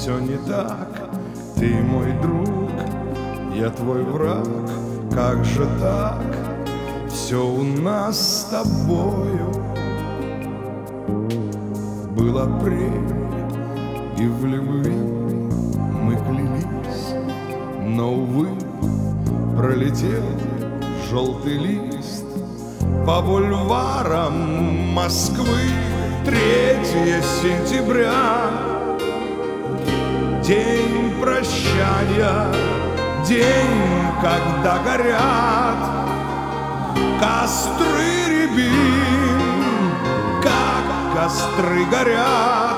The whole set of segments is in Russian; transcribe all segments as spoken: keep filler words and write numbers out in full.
все не так. Ты мой друг, я твой враг. Как же так? Все у нас с тобою. Был апрель, и в любви мы клялись, но, увы, пролетел желтый лист. По бульварам Москвы третье сентября, день прощания, день, когда горят костры рябин, как костры горят.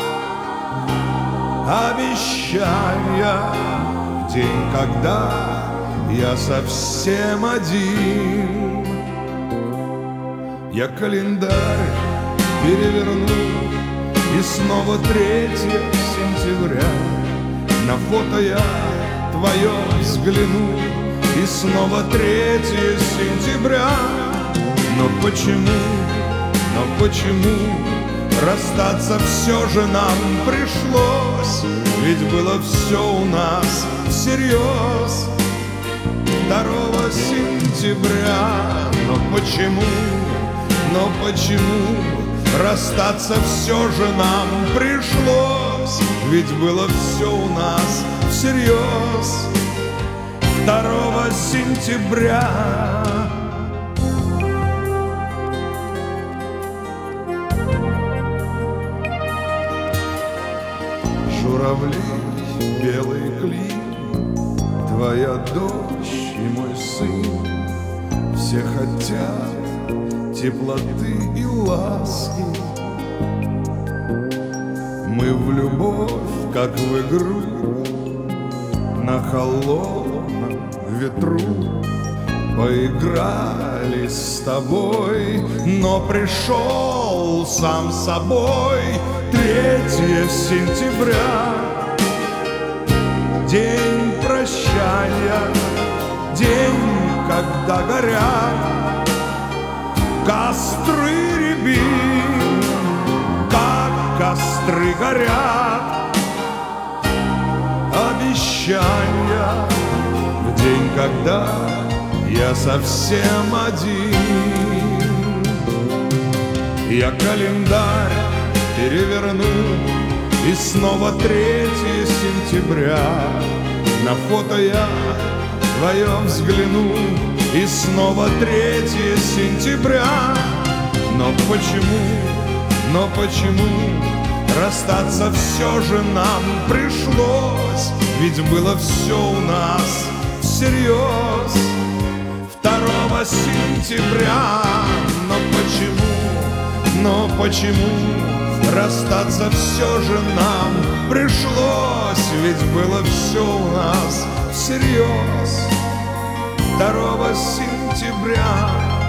Обещания, день, когда я совсем один. Я календарь переверну, и снова третье сентября. На фото я твое взгляну, и снова третье сентября. Но почему, но почему расстаться все же нам пришлось? Ведь было все у нас всерьез. Второго сентября. Но почему, но почему расстаться все же нам пришлось? Ведь было все у нас всерьез. Второго сентября. Журавли, белый клин, твоя дочь и мой сын. Все хотят теплоты и ласки. Мы в любовь, как в игру, на холодном ветру поиграли с тобой, но пришел сам собой третье сентября. День прощания, день, когда горят костры рябин, как костры горят. Обещания, в день, когда я совсем один. Я календарь переверну, и снова третье сентября. На фото я твое взгляну, и снова третье сентября. Но почему, но почему расстаться все же нам пришлось? Ведь было все у нас всерьез. Второго сентября. Но почему, но почему расстаться все же нам пришлось? Ведь было все у нас всерьез. Второго сентября.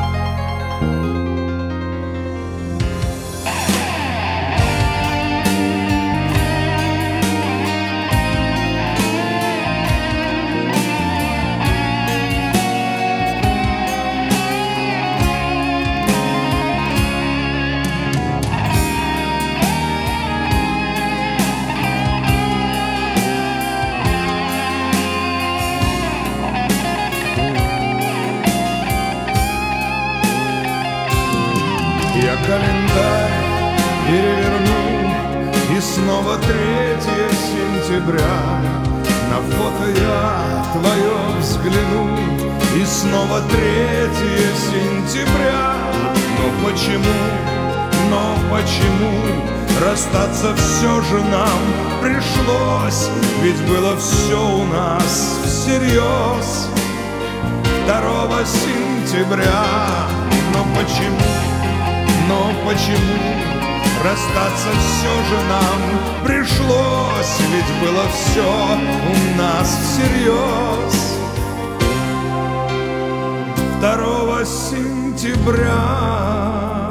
Я календарь переверну, и снова третье сентября. На фото я твое взгляну, и снова третье сентября. Но почему, но почему расстаться все же нам пришлось? Ведь было все у нас всерьез. Второго сентября. Но почему, но почему расстаться все же нам пришлось? Ведь было все у нас всерьез. Второго сентября.